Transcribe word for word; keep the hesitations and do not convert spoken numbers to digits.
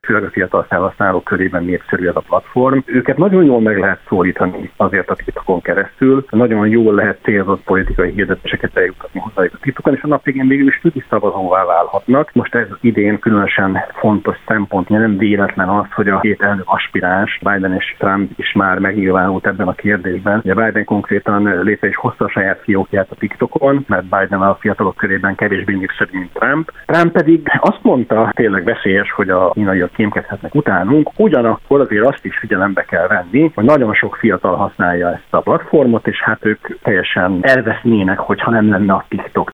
főleg a fiatal felhasználók körében népszerű ez a platform. Őket nagyon jól meg lehet szólítani azért a TikTokon keresztül, nagyon jól lehet célzott politikai hirdetéseket eljutatni hozzájuk a TikTokon, és a nap végén végül is tüdi szavazóvá válhatnak. Most ez idén különösen fontos szempont, nem véletlen az, hogy a két elnök aspiráns, Biden és Trump is már megnyilvánult ebben a kérdésben. Ugye Biden konkrétan létre is hozta a saját fiókját a TikTokon, mert Biden a fiatalok körében kevésbé népszerű, mint Trump. Trump pedig azt mondta, tényleg veszélyes, hogy a kínaiak kémkedhetnek utánunk, ugyanakkor azért azt is figyelembe kell venni, hogy nagyon sok fiatal használja ezt a platformot, és hát ők teljesen elvesznének, hogyha nem lenne a TikTok.